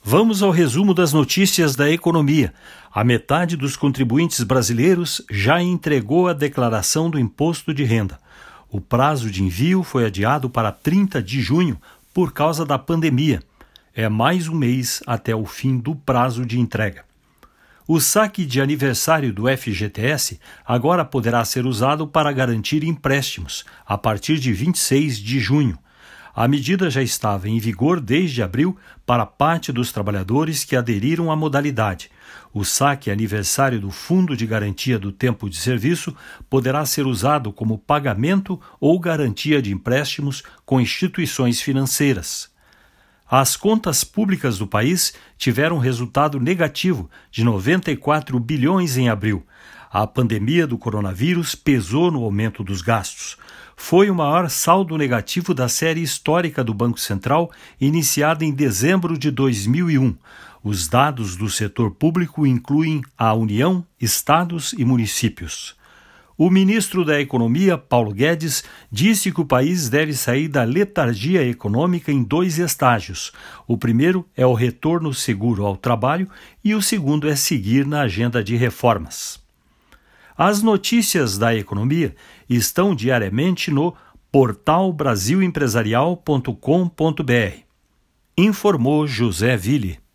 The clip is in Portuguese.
Vamos ao resumo das notícias da economia. A metade dos contribuintes brasileiros já entregou a declaração do imposto de renda. O prazo de envio foi adiado para 30 de junho por causa da pandemia. É mais um mês até o fim do prazo de entrega. O saque de aniversário do FGTS agora poderá ser usado para garantir empréstimos, a partir de 26 de junho. A medida já estava em vigor desde abril para parte dos trabalhadores que aderiram à modalidade. O saque aniversário do Fundo de Garantia do Tempo de Serviço poderá ser usado como pagamento ou garantia de empréstimos com instituições financeiras. As contas públicas do país tiveram um resultado negativo de 94 bilhões em abril. A pandemia do coronavírus pesou no aumento dos gastos. Foi o maior saldo negativo da série histórica do Banco Central, iniciada em dezembro de 2001. Os dados do setor público incluem a União, estados e municípios. O ministro da Economia, Paulo Guedes, disse que o país deve sair da letargia econômica em 2 estágios. O primeiro é o retorno seguro ao trabalho e o segundo é seguir na agenda de reformas. As notícias da economia estão diariamente no portal brasilempresarial.com.br. Informou José Ville.